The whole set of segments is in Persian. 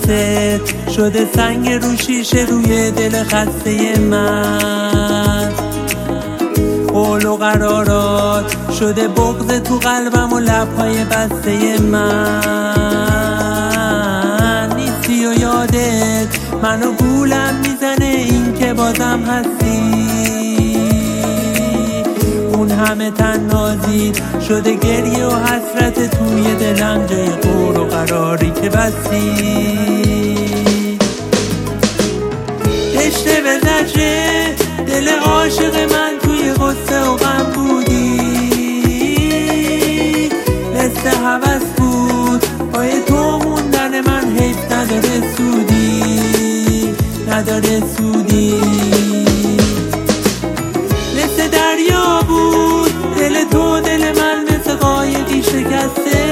دستت شده سنگ رو شیشه روی دل خسته من. قول و قرارات شده بغض تو قلبم و لبهای بسته من. نیستی و یادت منو گولم میزنه این که بازم هستی. اون همه تنهایی شده گریه و حسرت توی دلم جای قول و قراری که بستی. تشنه به زجر دل عاشق من توی غصه و غم بودی. مثل هوس بود پای تو موندن من، حیف نداره سودی. مثل دریا بود دل تو، دل من مثل قایقی شکسته.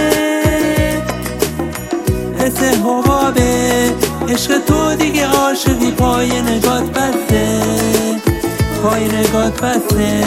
مثل حبابه عشق تو دیگه عاشقی، پای نگات بسته.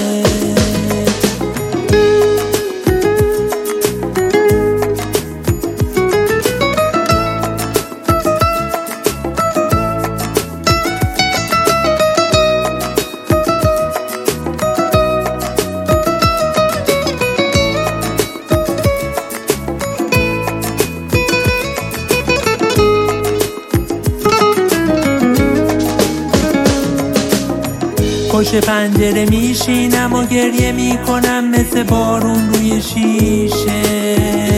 پشت پنجره میشینم و گریه میکنم مثل بارون روی شیشه.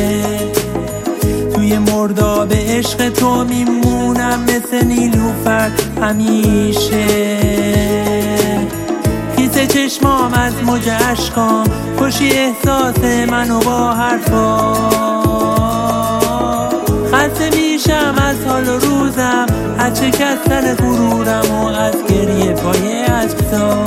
توی مرداب عشق تو میمونم مثل نیلوفر همیشه. خیس چشمام از موج اشکام، خوشی احساس منو با حرفا. خسته میشم از حال و روزم، از شکستن غرورم و از گریه پای عکس‌ها.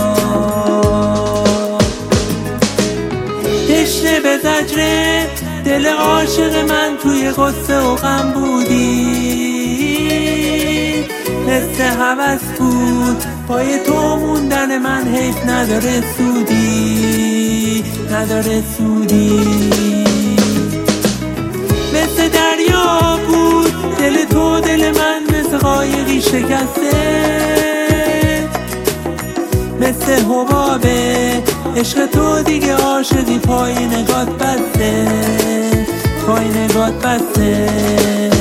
تشنه به زجر دل عاشق من توی غصه و غم بودی. مثل هوس بود پای تو موندن من، حیف نداره سودی. مثل دریا بود دل تو، دل من مثل قایقی شکسته. مثل حبابه عشق تو دیگه عاشقی، پای نگات بسته.